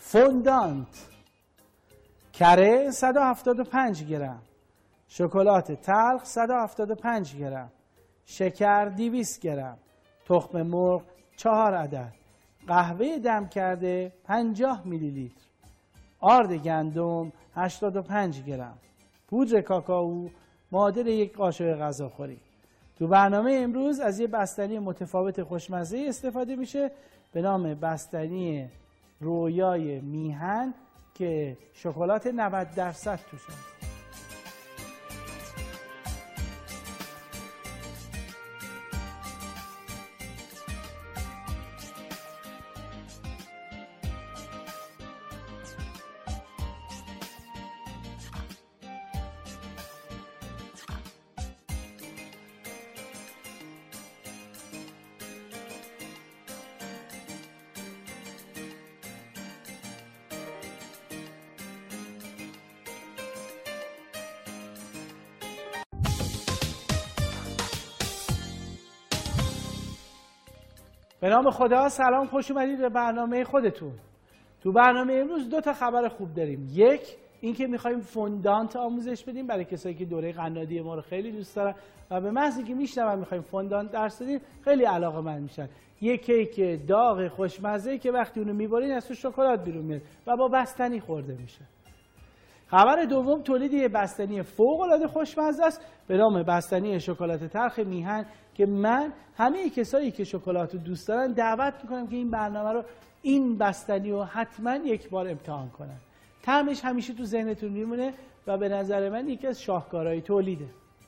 فوندانت کره 175 گرم، شکلات تلخ 175 گرم، شکر 200 گرم، تخم مرغ 4 عدد، قهوه دم کرده 50 میلی لیتر، آرد گندم 85 گرم، پودر کاکائو معادل 1 قاشق غذاخوری. تو برنامه امروز از یه بستنی متفاوت خوشمزه استفاده میشه به نام بستنی رویای میهن که شکلات 90% توش هست. به نام خدا، سلام، خوش اومدید به برنامه خودتون. تو برنامه امروز 2 تا خبر خوب داریم. یک، این که میخوایم فوندانت آموزش بدیم برای کسایی که دوره قنادی ما رو خیلی دوست دارن و به محض اینکه میشنون میخوایم فوندانت درس بدیم خیلی علاقه‌مند میشن. یک کیک داغ خوشمزه که وقتی اونو میبرین از تو شکلات بیرون میاد و با بستنی خورده میشه. خبر دوم، تولید یه بستنی فوق‌العاده خوشمزه است به نام بستنی شکلات تلخ میهن که من همه کسایی که شکلات رو دوست دارن دعوت میکنم که این برنامه رو، این بستنی رو حتما یک بار امتحان کنن. طعمش همیشه تو ذهنتون میمونه و به نظر من یکی از شاهکارهای تولیده.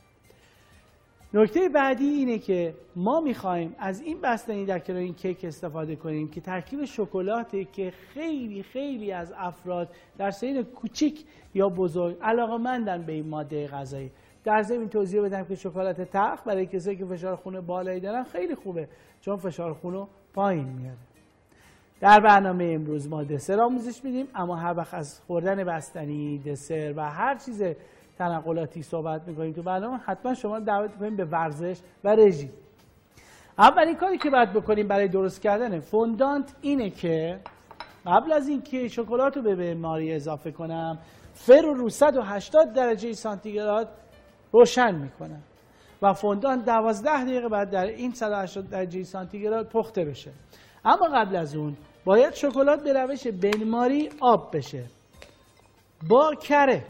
نکته بعدی اینه که ما میخوایم از این بستنی در کنار این کیک استفاده کنیم که ترکیب شکلاته که خیلی خیلی از افراد در سن کوچیک یا بزرگ علاقه‌مندن به این ماده غذایی. در ضمن توضیح بدم که شکلات تلخ برای کسایی که فشار خون بالایی دارن خیلی خوبه چون فشار خون رو پایین میاره. در برنامه امروز ما دسر آموزش میدیم، اما هر وقت از خوردن بستنی، دسر و هر چیز تنقلاتی صحبت میکنیم تو برنامه حتما شما رو دعوت میکنیم به ورزش و رژیم. اولین کاری که باید بکنیم برای درست کردن فوندانت اینه که قبل از اینکه شکلات رو به معماری اضافه کنم فرو رو 180 درجه سانتیگراد روشن میکنم و فوندانت 12 دقیقه بعد در این 180 درجه سانتیگراد پخته بشه. اما قبل از اون باید شکلات به روش بنماری آب بشه با کره.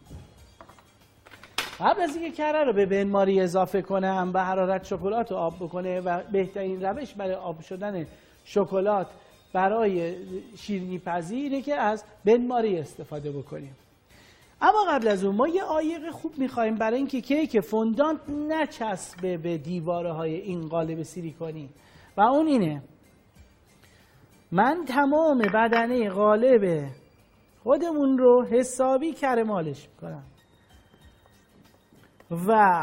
قبل از اینکه کره رو به بنماری اضافه کنم و حرارت شکلات رو آب بکنه و بهترین روش برای آب شدن شکلات برای شیرینی پذیره که از بنماری استفاده بکنیم. اما قبل از اون ما یه عایق خوب میخوایم برای اینکه کیک فوندانت نچسبه به دیواره های این قالب سیلیکونی و اون اینه من تمام بدنه قالب خودمون رو حسابی کره مالش میکنم و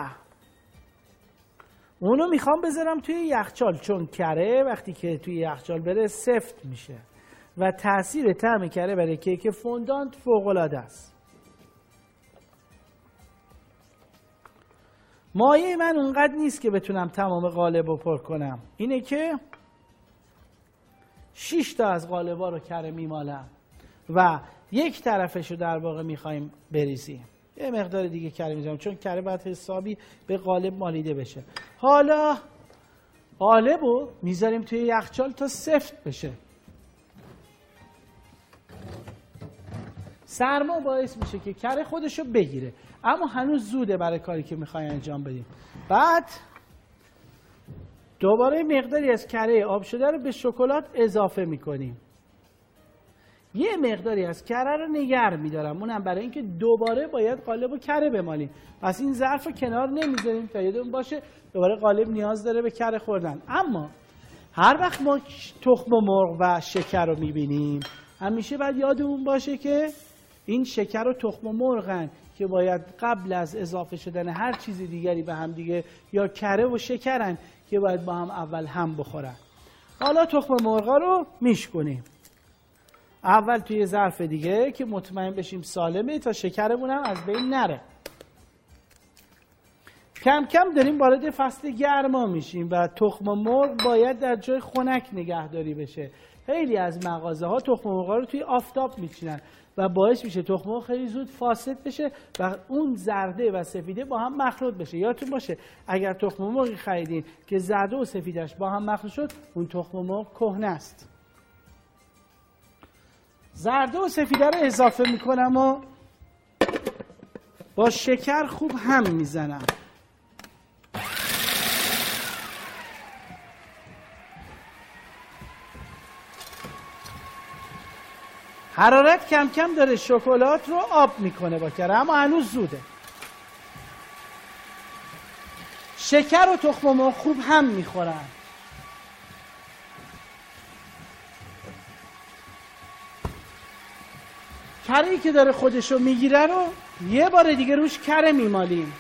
اونو میخوام بذارم توی یخچال چون کره وقتی که توی یخچال بره سفت میشه و تاثیر طعم کره برای کیک فوندانت فوق‌العاده است. مایه من اونقدر نیست که بتونم تمام قالب رو پر کنم، اینه که 6 تا از قالب‌ها رو کره میمالم و یک طرفش رو در واقع میخوایم بریزیم. یه مقدار دیگه کره میذارم چون کره باید حسابی به قالب مالیده بشه. حالا قالب رو میذاریم توی یخچال تا سفت بشه. سرما باعث میشه که کره خودشو بگیره اما هنوز زوده برای کاری که میخوایم انجام بدیم. بعد دوباره مقداری از کره آب شده رو به شکلات اضافه میکنیم. یه مقداری از کره رو نگر میدارم، اونم برای اینکه دوباره باید قالب و کره بمالیم. پس این ظرف رو کنار نمیذاریم تا یادمون باشه دوباره قالب نیاز داره به کره خوردن. اما هر وقت ما تخم مرغ و شکر رو میبینیم همیشه باید یادمون باشه که این شکر و تخم مرغن که باید قبل از اضافه شدن هر چیز دیگری به هم دیگه یا کره و شکرن که باید با هم اول هم بخورن. حالا تخم مرغا رو میشکنیم اول توی ظرف دیگه که مطمئن بشیم سالمه تا شکرمون هم از بین نره. کم کم داریم وارد فصل گرما میشیم و تخم مرغ باید در جای خنک نگهداری بشه. خیلی از مغازه ها تخم مرغ رو توی آفتاب میچینن و باعث میشه تخم مرغ خیلی زود فاسد بشه و اون زرده و سفیده با هم مخلوط بشه. یادتون باشه اگر تخم مرغی خریدین که زرده و سفیدش با هم مخلوط شد، اون تخم مرغ کهنه است. زرده و سفیده رو اضافه میکنم و با شکر خوب هم میزنم. حرارت کم کم داره شکلات رو آب میکنه با کره، اما هنوز زوده. شکر و تخم مرغ خوب هم میخورن. کره‌ای که داره خودشو میگیره رو یه بار دیگه روش کره میمالیم.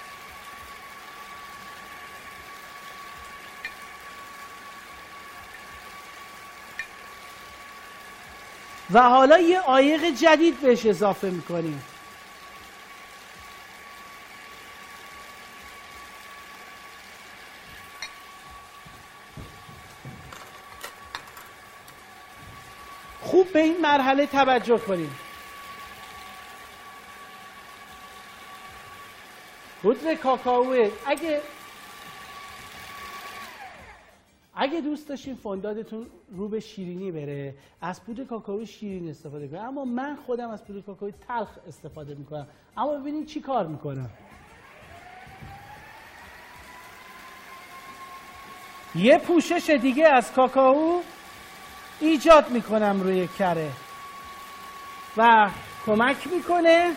و حالا یه عایق جدید بهش اضافه میکنیم. خوب به این مرحله توجه کنیم. پودر کاکائو اگه دوست داشتین فوندادتون رو به شیرینی بره، از پودر کاکائو شیرین استفاده کنید. اما من خودم از پودر کاکائو تلخ استفاده میکنم. اما ببینید چی کار میکنم. یه پوشش دیگه از کاکائو ایجاد میکنم روی کره و کمک میکنه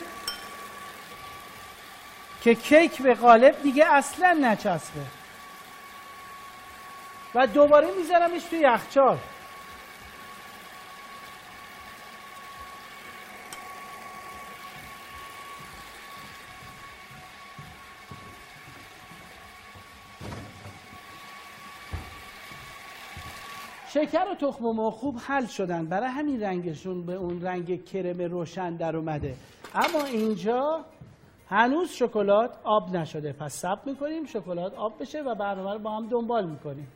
که کیک به قالب دیگه اصلا نچسبه. و دوباره میذارمش توی یخچال. شکر و تخم مرغ خوب حل شدن، برای همین رنگشون به اون رنگ کرم روشن در اومده. اما اینجا هنوز شکلات آب نشده، پس صبر میکنیم شکلات آب بشه و برنامه رو با هم دنبال میکنیم.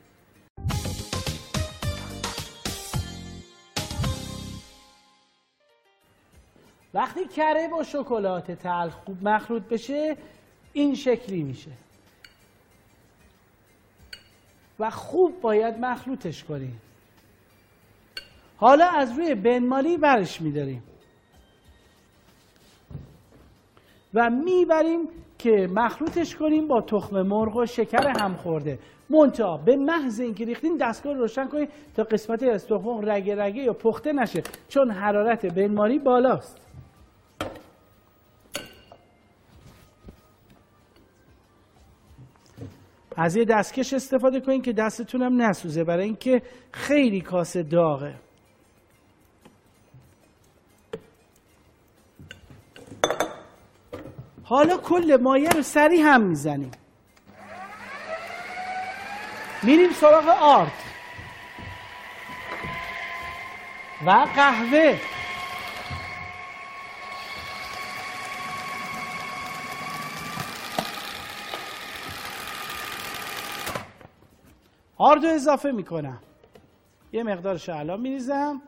وقتی کره با شکلات تلخ خوب مخلوط بشه این شکلی میشه و خوب باید مخلوطش کنیم. حالا از روی بنمالی برش میداریم و میبریم که مخلوطش کنیم با تخم مرغ و شکر هم خورده. منتها به محض اینکه ریختین دستگاه رو روشن کنید تا قسمت از تخم مرغ رگه رگه یا پخته نشه، چون حرارت بنمالی بالاست. از یه دستکش استفاده کنید که دستتون هم نسوزه، برای اینکه خیلی کاسه داغه. حالا کل مایه رو سریع هم میزنیم. میریم سراغ آرد و قهوه. آرد رو اضافه میکنم. یه مقدارش الان میریزم.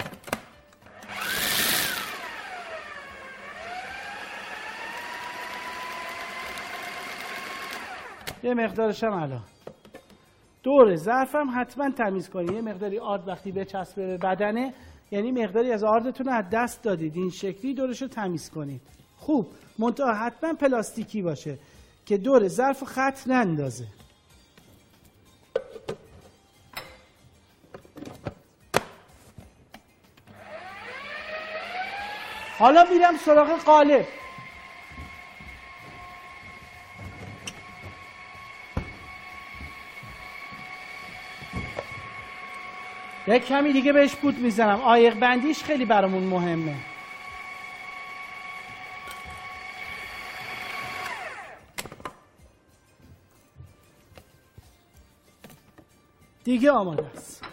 یه مقدارش هم الان. دور ظرفم حتما تمیز کنید. یه مقداری آرد وقتی بچسبه به بدنه یعنی مقداری از آردتون رو از دست دادید. این شکلی دورش رو تمیز کنید. خوب، منتها حتما پلاستیکی باشه که دور ظرف خط نندازه. حالا میرم سراغ قالب. یک کمی دیگه بهش پود میزنم. عایق بندیش خیلی برامون مهمه. دیگه آماده است.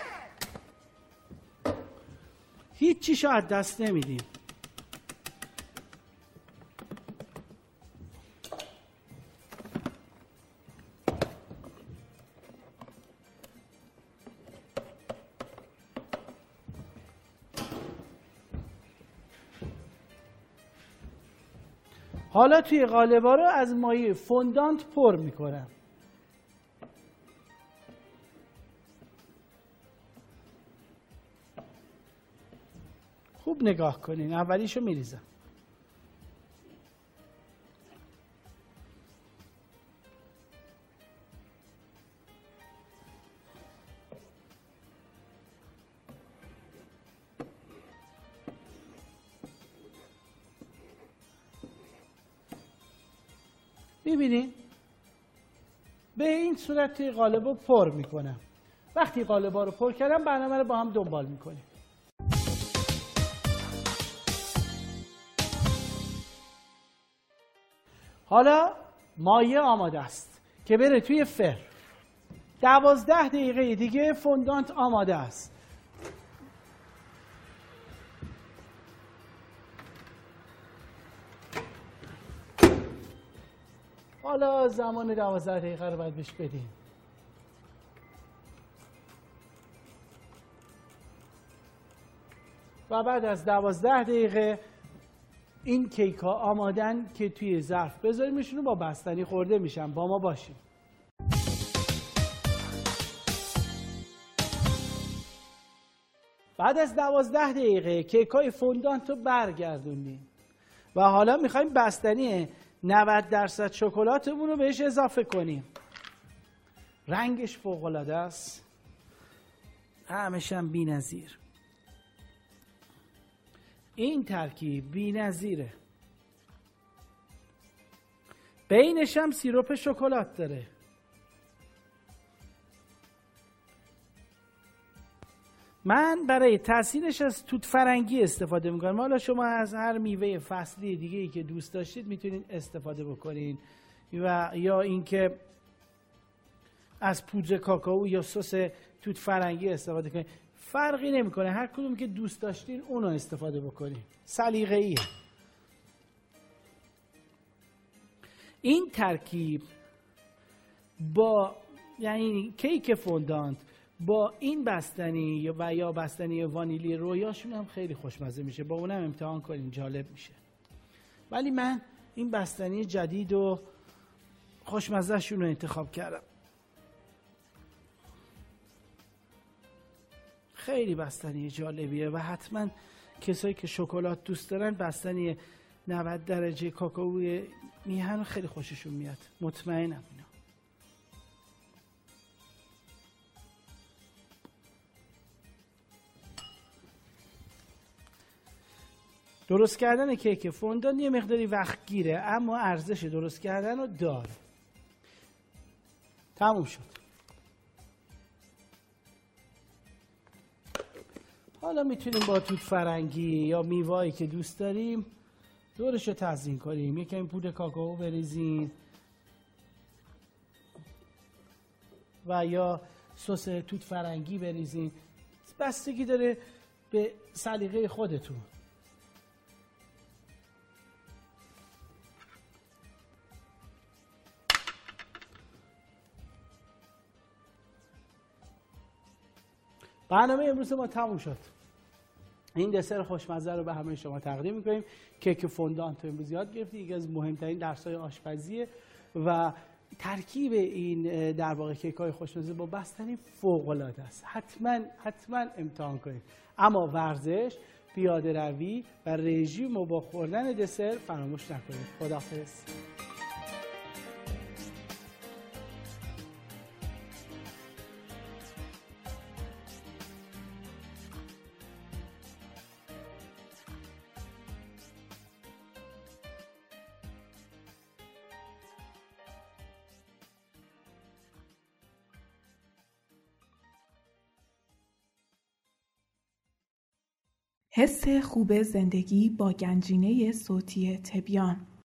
هیچ چیشو از دست نمیدیم. حالا توی قالب‌ها رو از مایع فوندانت پر میکنم. خوب نگاه کنین. اولیشو میریزم. میبینین؟ به این صورت توی قالب رو پر میکنم. وقتی قالب ها رو پر کردم برنامه رو با هم دنبال میکنیم. حالا مایع آماده است که بره توی فر. 12 دقیقه دیگه فوندانت آماده است. حالا زمان 12 دقیقه رو باید بهش بدیم. و بعد از 12 دقیقه این کیک ها آمادن که توی ظرف بذاریمشون و با بستنی خورده میشن. با ما باشیم. بعد از 12 دقیقه کیک های فوندانت رو برگردونیم و حالا میخوایم بستنی 90% شکلاتمون رو بهش اضافه کنیم. رنگش فوق‌العاده است. طعمش هم بی‌نظیر. این ترکیب بی‌نظیره. بینش هم سیرپ شکلات داره. من برای تزیینش از توت فرنگی استفاده میکنم. حالا شما از هر میوه فصلی دیگه ای که دوست داشتید میتونید استفاده بکنین و یا اینکه از پودر کاکائو یا سس توت فرنگی استفاده کنین. فرقی نمیکنه. هر کدوم که دوست داشتین اونو استفاده بکنین. سلیقه‌ایه. این ترکیب با یعنی کیک فوندانت با این بستنی و یا بستنی وانیلی رویاشون هم خیلی خوشمزه میشه. با اونم امتحان کنین، جالب میشه. ولی من این بستنی جدید و خوشمزه شون رو انتخاب کردم. خیلی بستنی جالبیه و حتما کسایی که شکلات دوست دارن بستنی 90 درجه کاکائو میهن خیلی خوششون میاد. مطمئنم اینا. درست کردن کیک فوندان یه مقداری وقت گیره اما ارزش درست کردن رو داره. تموم شد. حالا میتونیم با توت فرنگی یا میوه‌ای که دوست داریم دورش رو تزیین کنیم. یکم پودر کاکائو بریزیم و یا سس توت فرنگی بریزیم. بستگی داره به سلیقه خودتون. برنامه امروز ما تموم شد. این دسر خوشمزه رو به همه شما تقدیم می‌کنیم. کیک فوندانت امروز یاد گرفتید. یکی از مهمترین درس‌های آشپزیه و ترکیب این در واقع کیک‌های خوشمزه با بستنی فوق‌العاده است. حتما امتحان کنید. اما ورزش، پیاده روی و رژیم و با خوردن دسر فراموش نکنید. خداحافظ. حس خوب زندگی با گنجینه صوتی تبیان.